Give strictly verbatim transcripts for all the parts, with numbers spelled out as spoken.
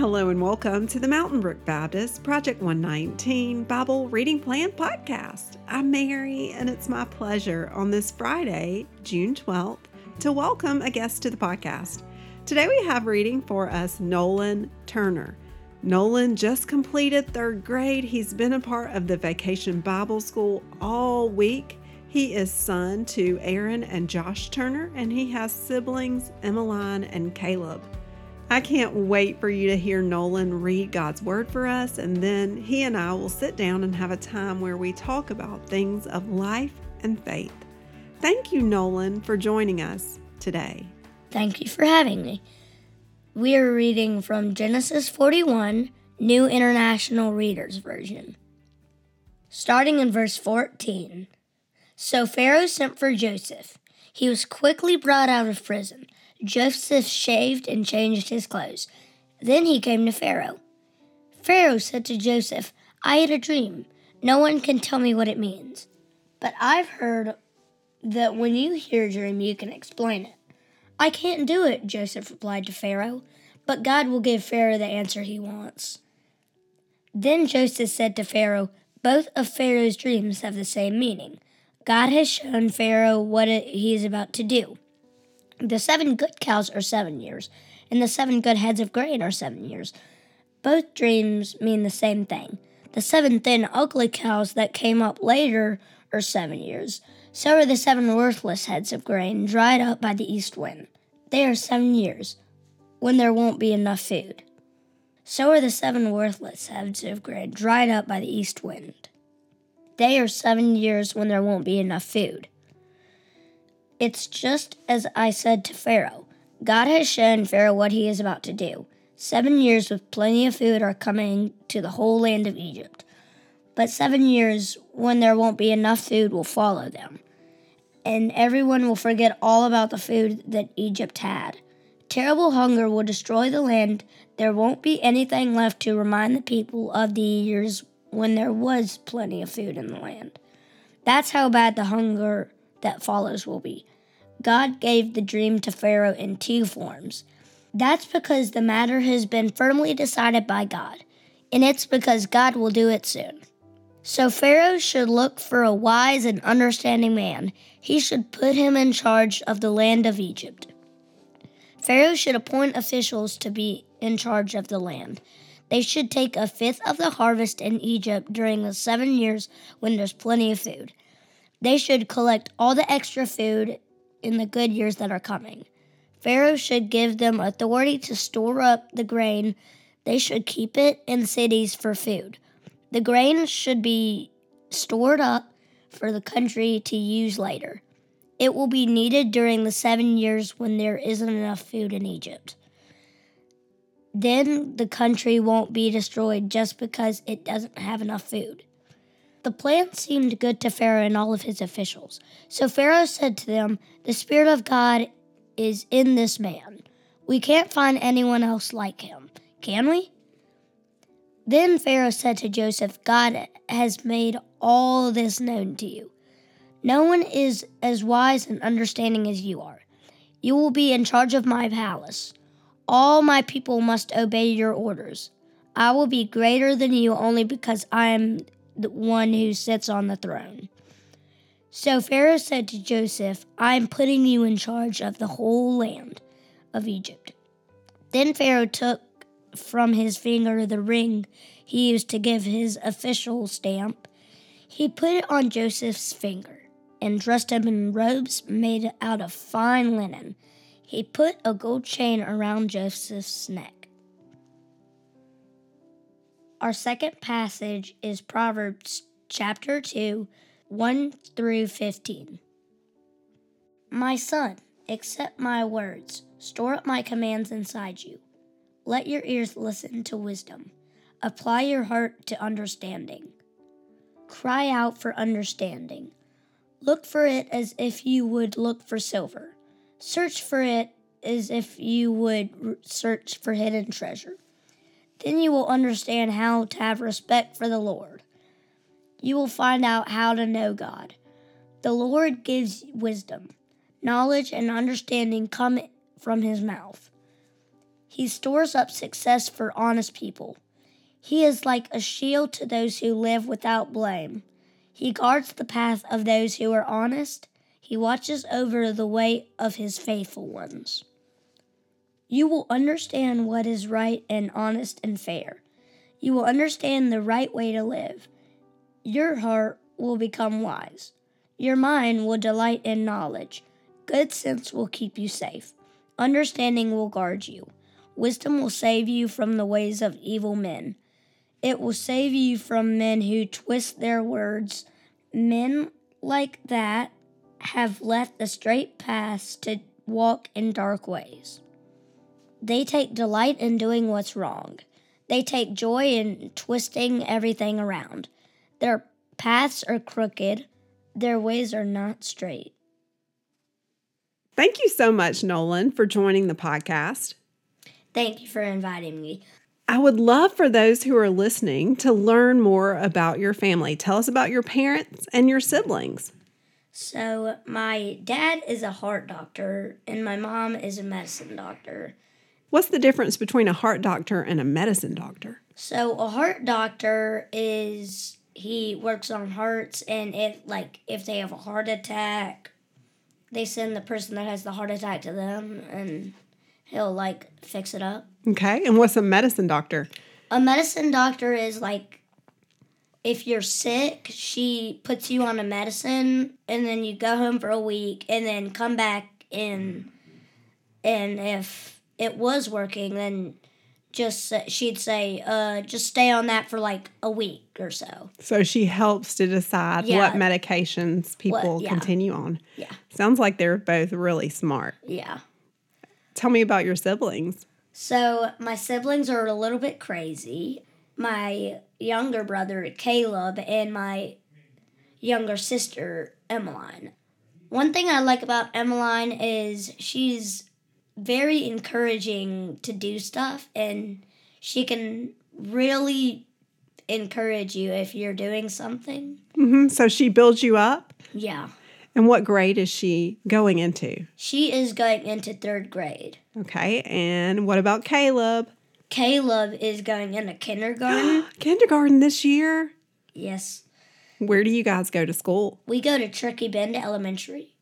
Hello and welcome to the Mountain Brook Baptist Project one nineteen Bible Reading Plan Podcast. I'm Mary, and it's my pleasure on this Friday, June twelfth, to welcome a guest to the podcast. Today we have reading for us Nolan Turner. Nolan just completed third grade. He's been a part of the Vacation Bible School all week. He is son to Aaron and Josh Turner, and he has siblings Emmeline and Caleb. I can't wait for you to hear Nolan read God's Word for us, and then he and I will sit down and have a time where we talk about things of life and faith. Thank you, Nolan, for joining us today. Thank you for having me. We are reading from Genesis forty-one, New International Reader's Version. Starting in verse fourteen. So Pharaoh sent for Joseph. He was quickly brought out of prison. Joseph shaved and changed his clothes. Then he came to Pharaoh. Pharaoh said to Joseph, I had a dream. No one can tell me what it means. But I've heard that when you hear a dream, you can explain it. I can't do it, Joseph replied to Pharaoh, but God will give Pharaoh the answer he wants. Then Joseph said to Pharaoh, both of Pharaoh's dreams have the same meaning. God has shown Pharaoh what it, he is about to do. The seven good cows are seven years, and the seven good heads of grain are seven years. Both dreams mean the same thing. The seven thin, ugly cows that came up later are seven years. So are the seven worthless heads of grain dried up by the east wind. They are seven years, when there won't be enough food. So are the seven worthless heads of grain dried up by the east wind. They are seven years when there won't be enough food. It's just as I said to Pharaoh. God has shown Pharaoh what he is about to do. Seven years with plenty of food are coming to the whole land of Egypt. But seven years when there won't be enough food will follow them. And everyone will forget all about the food that Egypt had. Terrible hunger will destroy the land. There won't be anything left to remind the people of the years when there was plenty of food in the land. That's how bad the hunger that follows will be. God gave the dream to Pharaoh in two forms. That's because the matter has been firmly decided by God, and it's because God will do it soon. So Pharaoh should look for a wise and understanding man. He should put him in charge of the land of Egypt. Pharaoh should appoint officials to be in charge of the land. They should take a fifth of the harvest in Egypt during the seven years when there's plenty of food. They should collect all the extra food in the good years that are coming. Pharaoh should give them authority to store up the grain. They should keep it in cities for food. The grain should be stored up for the country to use later. It will be needed during the seven years when there isn't enough food in Egypt. Then the country won't be destroyed just because it doesn't have enough food. The plan seemed good to Pharaoh and all of his officials. So Pharaoh said to them, the Spirit of God is in this man. We can't find anyone else like him, can we? Then Pharaoh said to Joseph, God has made all this known to you. No one is as wise and understanding as you are. You will be in charge of my palace. All my people must obey your orders. I will be greater than you only because I am the one who sits on the throne. So Pharaoh said to Joseph, I am putting you in charge of the whole land of Egypt. Then Pharaoh took from his finger the ring he used to give his official stamp. He put it on Joseph's finger and dressed him in robes made out of fine linen. He put a gold chain around Joseph's neck. Our second passage is Proverbs chapter two, one through fifteen. My son, accept my words. Store up my commands inside you. Let your ears listen to wisdom. Apply your heart to understanding. Cry out for understanding. Look for it as if you would look for silver. Search for it as if you would search for hidden treasure. Then you will understand how to have respect for the Lord. You will find out how to know God. The Lord gives wisdom. Knowledge and understanding come from his mouth. He stores up success for honest people. He is like a shield to those who live without blame. He guards the path of those who are honest. He watches over the way of his faithful ones. You will understand what is right and honest and fair. You will understand the right way to live. Your heart will become wise. Your mind will delight in knowledge. Good sense will keep you safe. Understanding will guard you. Wisdom will save you from the ways of evil men. It will save you from men who twist their words. Men like that have left the straight paths to walk in dark ways. They take delight in doing what's wrong. They take joy in twisting everything around. Their paths are crooked. Their ways are not straight. Thank you so much, Nolan, for joining the podcast. Thank you for inviting me. I would love for those who are listening to learn more about your family. Tell us about your parents and your siblings. So, my dad is a heart doctor, and my mom is a medicine doctor. What's the difference between a heart doctor and a medicine doctor? So, a heart doctor is, he works on hearts, and if, like, if they have a heart attack, they send the person that has the heart attack to them, and he'll, like, fix it up. Okay, and what's a medicine doctor? A medicine doctor is, like, if you're sick, she puts you on a medicine, and then you go home for a week, and then come back in, and if it was working, then just she'd say, uh, just stay on that for, like, a week or so. So she helps to decide Yeah. what medications people What- yeah. continue on. Yeah. Sounds like they're both really smart. Yeah. Tell me about your siblings. So, my siblings are a little bit crazy. My younger brother, Caleb, and my younger sister, Emmeline. One thing I like about Emmeline is she's very encouraging to do stuff, and she can really encourage you if you're doing something. Mm-hmm. So she builds you up? Yeah. And what grade is she going into? She is going into third grade. Okay, and what about Caleb? Caleb is going into kindergarten. Kindergarten this year? Yes. Where do you guys go to school? We go to Turkey Bend Elementary.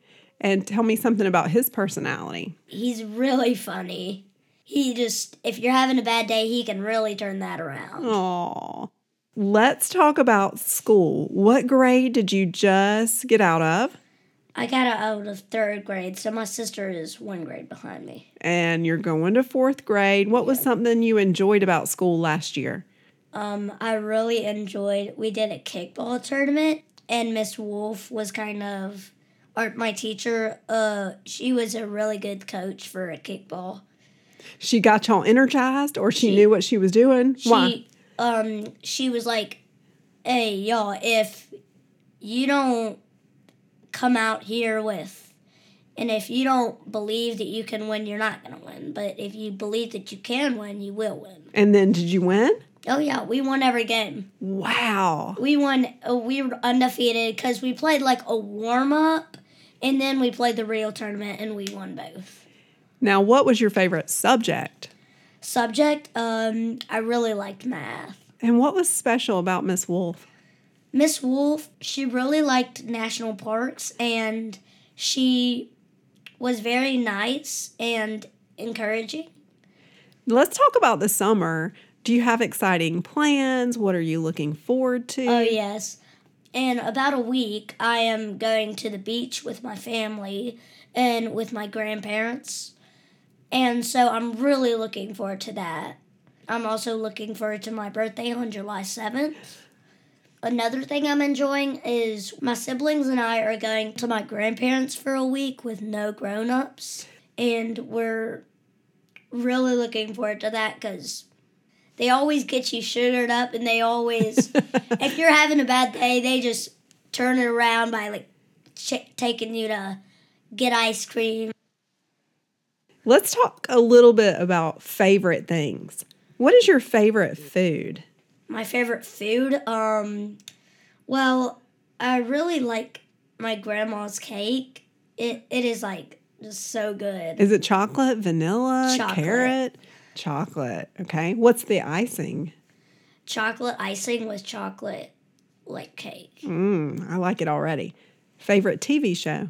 And tell me something about his personality. He's really funny. He just, if you're having a bad day, he can really turn that around. Aw. Let's talk about school. What grade did you just get out of? I got out of third grade, so my sister is one grade behind me. And you're going to fourth grade. What was something you enjoyed about school last year? Um, I really enjoyed, we did a kickball tournament, and Miss Wolf was kind of, or my teacher, uh, she was a really good coach for a kickball. She got y'all energized, or she, She- knew what she was doing? She, Why? um, she was like, hey, y'all, if you don't come out here with, and if you don't believe that you can win, you're not going to win. But if you believe that you can win, you will win. And then did you win? Oh, yeah, we won every game. Wow. We won, uh, we were undefeated because we played like a warm-up, and then we played the real tournament, and we won both. Now, what was your favorite subject? Subject, um, I really liked math. And what was special about Miss Wolf? Miss Wolf, she really liked national parks, and she was very nice and encouraging. Let's talk about the summer. Do you have exciting plans? What are you looking forward to? Oh, yes. In about a week, I am going to the beach with my family and with my grandparents. And so I'm really looking forward to that. I'm also looking forward to my birthday on July seventh. Another thing I'm enjoying is my siblings and I are going to my grandparents for a week with no grown-ups. And we're really looking forward to that because they always get you sugared up, and they always, if you're having a bad day, they just turn it around by like ch- taking you to get ice cream. Let's talk a little bit about favorite things. What is your favorite food? My favorite food, um, well, I really like my grandma's cake. It it is like Just so good. Is it chocolate, vanilla, Chocolate. carrot? Chocolate. Okay. What's the icing? Chocolate icing with chocolate like cake. Mm, I like it already. Favorite T V show?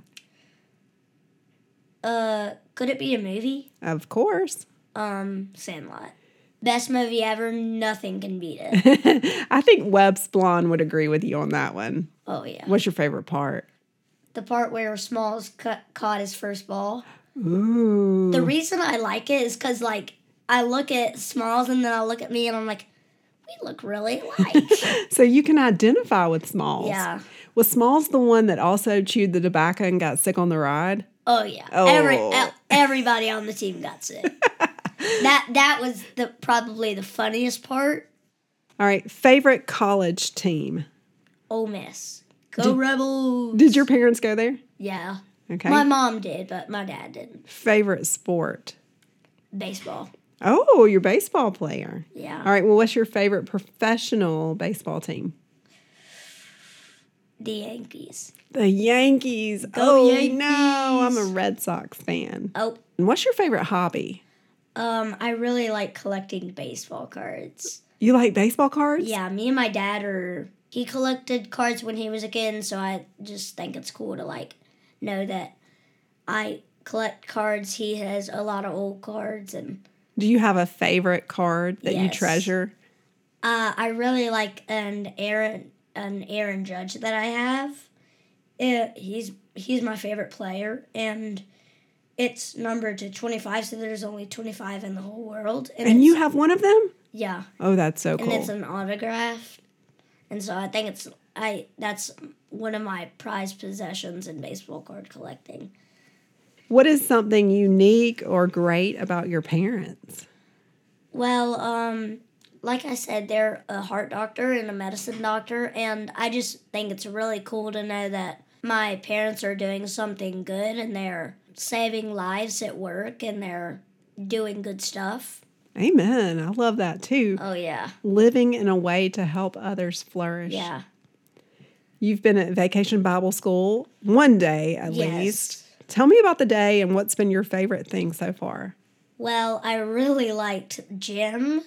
Uh, could it be a movie? Of course. Um, Sandlot. Best movie ever. Nothing can beat it. I think Webb Splon would agree with you on that one. Oh, yeah. What's your favorite part? The part where Smalls cut, caught his first ball. Ooh. The reason I like it is because, like, I look at Smalls and then I look at me and I'm like, we look really alike. So you can identify with Smalls. Yeah. Was Smalls the one that also chewed the tobacco and got sick on the ride? Oh, yeah. Oh. Every, e- everybody on the team got sick. that that was the probably the funniest part. All right. Favorite college team? Ole Miss. Go Did- Rebels. Did your parents go there? Yeah. Okay. My mom did, but my dad didn't. Favorite sport? Baseball. Oh, you're a baseball player. Yeah. All right. Well, what's your favorite professional baseball team? The Yankees. The Yankees. Go oh, Yankees. no. I'm a Red Sox fan. Oh, And what's your favorite hobby? um, I really like collecting baseball cards. You like baseball cards? Yeah, me and my dad are. He collected cards when he was a kid, so I just think it's cool to like know that I collect cards. He has a lot of old cards, and Do you have a favorite card that you Yes. treasure? uh, I really like an Aaron an Aaron Judge that I have. Uh he's he's my favorite player, and it's numbered to twenty-five, so there's only twenty-five in the whole world. And it's- you have one of them? yeah, Oh, that's so and cool. it's an autograph, and so I think it's I that's one of my prized possessions in baseball card collecting. What is something unique or great about your parents? Well, um, like I said, they're a heart doctor and a medicine doctor, and I just think it's really cool to know that my parents are doing something good and they're saving lives at work and they're doing good stuff. Amen. I love that too. Oh, yeah. Living in a way to help others flourish. Yeah. You've been at Vacation Bible School one day at Yes. least. Tell me about the day and what's been your favorite thing so far. Well, I really liked gym.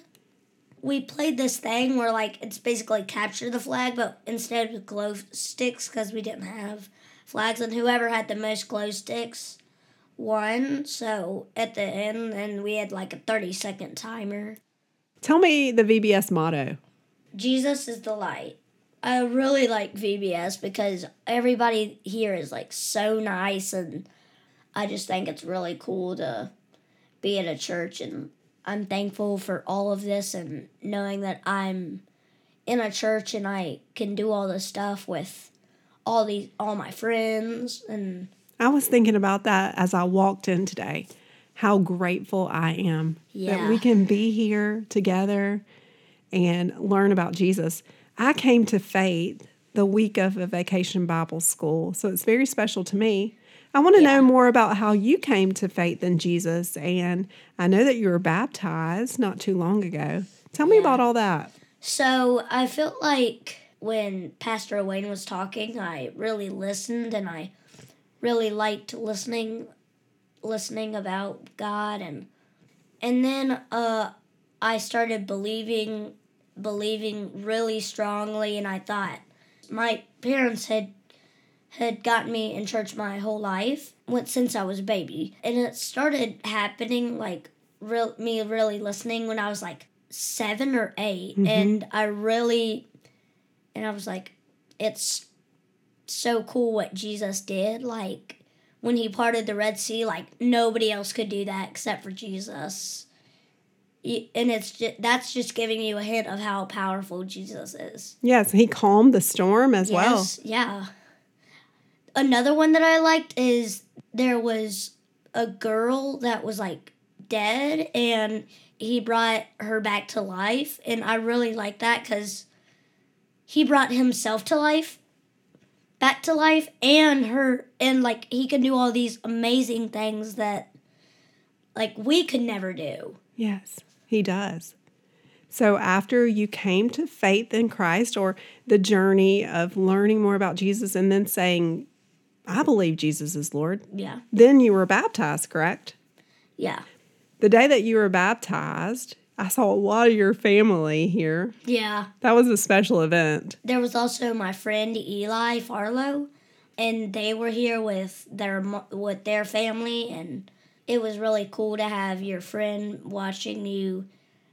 We played this thing where, like, it's basically capture the flag, but instead with glow sticks because we didn't have flags, and whoever had the most glow sticks won. So at the end, then we had like a thirty second timer. Tell me the V B S motto. Jesus is the light. I really like V B S because everybody here is like so nice, and I just think it's really cool to be at a church, and I'm thankful for all of this and knowing that I'm in a church and I can do all this stuff with all these all my friends. And I was thinking about that as I walked in today. How grateful I am that Yeah. we can be here together and learn about Jesus. I came to Faith the week of a Vacation Bible School, so it's very special to me. I want to Yeah. know more about how you came to faith in Jesus, and I know that you were baptized not too long ago. Tell me Yeah. about all that. So I felt like when Pastor Wayne was talking, I really listened, and I really liked listening listening about God, and and then uh I started believing believing really strongly, and I thought my parents had had gotten me in church my whole life went since I was a baby, and it started happening like real me really listening when I was like seven or eight, Mhm. and I really and I was like, it's so cool what Jesus did, like when he parted the Red Sea, like nobody else could do that except for Jesus. Y- And it's just, that's just giving you a hint of how powerful Jesus is. Yes, he calmed the storm as well. Yes, yeah. Another one that I liked is there was a girl that was like dead, and he brought her back to life, and I really like that because he brought himself to life, back to life, and her, and like he can do all these amazing things that like we could never do. Yes, he does. So after you came to faith in Christ, or the journey of learning more about Jesus and then saying, I believe Jesus is Lord. Yeah. Then you were baptized, correct? Yeah. The day that you were baptized, I saw a lot of your family here. Yeah. That was a special event. There was also my friend Eli Farlow, and they were here with their mo- with their family, and it was really cool to have your friend watching you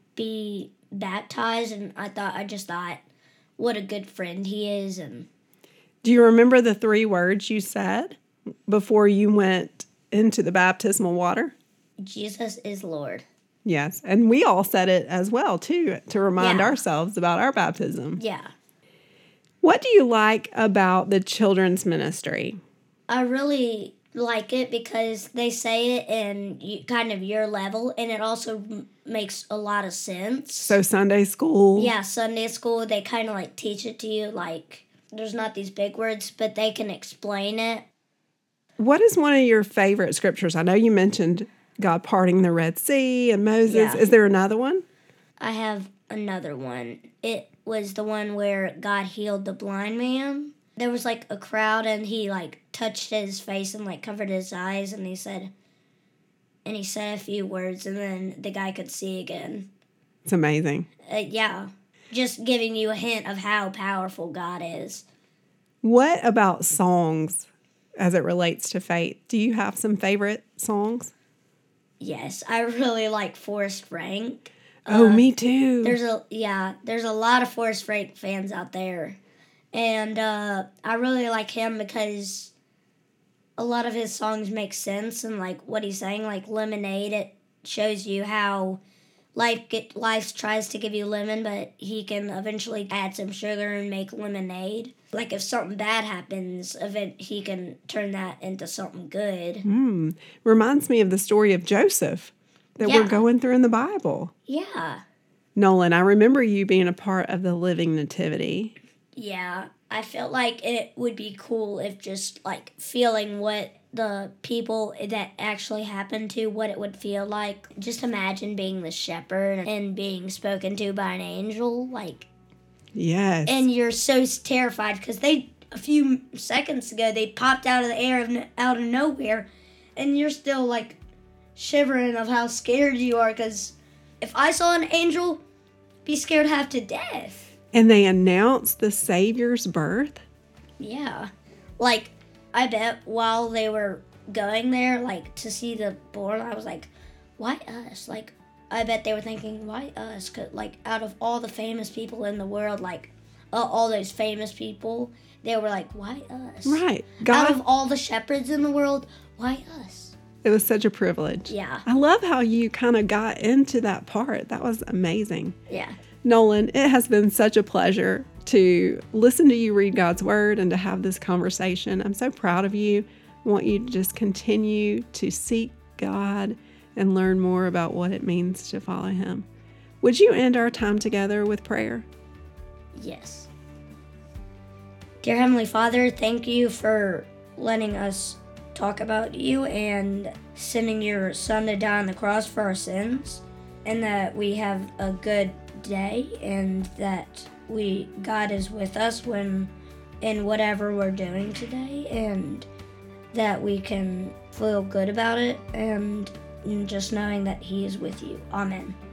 be baptized. And I thought, I just thought, what a good friend he is. And do you remember the three words you said before you went into the baptismal water? Jesus is Lord. Yes, and we all said it as well, too, to remind Yeah. ourselves about our baptism. Yeah. What do you like about the children's ministry? I really like it because they say it in you, kind of your level, and it also m- makes a lot of sense. So Sunday school? Yeah, Sunday school, they kind of like teach it to you, like there's not these big words, but they can explain it. What is one of your favorite scriptures? I know you mentioned God parting the Red Sea and Moses. Yeah. Is there another one? I have another one. It was the one where God healed the blind man. There was like a crowd, and he like touched his face and like covered his eyes, and he said, and he said a few words, and then the guy could see again. It's amazing. Uh, yeah, just giving you a hint of how powerful God is. What about songs as it relates to faith? Do you have some favorite songs? Yes, I really like Forrest Frank. Oh, Uh, me too. There's a yeah, there's a lot of Forrest Frank fans out there, and uh, I really like him because a lot of his songs make sense, and like what he's saying, like Lemonade, it shows you how life get life tries to give you lemon, but he can eventually add some sugar and make lemonade. Like if something bad happens, event he can turn that into something good. Mm. Reminds me of the story of Joseph that Yeah. we're going through in the Bible. Yeah. Nolan, I remember you being a part of the Living Nativity. Yeah, I felt like it would be cool if just like feeling what the people that actually happened to, what it would feel like. Just imagine being the shepherd and being spoken to by an angel, like, Yes. and you're so terrified because they a few seconds ago they popped out of the air of, out of nowhere, and you're still like shivering of how scared you are. Because if I saw an angel, I'd be scared half to death. And they announced the Savior's birth. Yeah. Like, I bet while they were going there, like, to see the born, I was like, why us? Like, I bet they were thinking, why us? 'Cause, like, out of all the famous people in the world, like, uh, all those famous people, they were like, why us? Right. Out God, of all the shepherds in the world, why us? it was such a privilege. Yeah. I love how you kind of got into that part. That was amazing. Yeah. Nolan, it has been such a pleasure to listen to you read God's Word and to have this conversation. I'm so proud of you. I want you to just continue to seek God and learn more about what it means to follow Him. Would you end our time together with prayer? Yes. Dear Heavenly Father, thank you for letting us talk about you and sending your Son to die on the cross for our sins, and that we have a good day, and that we God is with us when in whatever we're doing today, and that we can feel good about it, and just knowing that He is with you. Amen.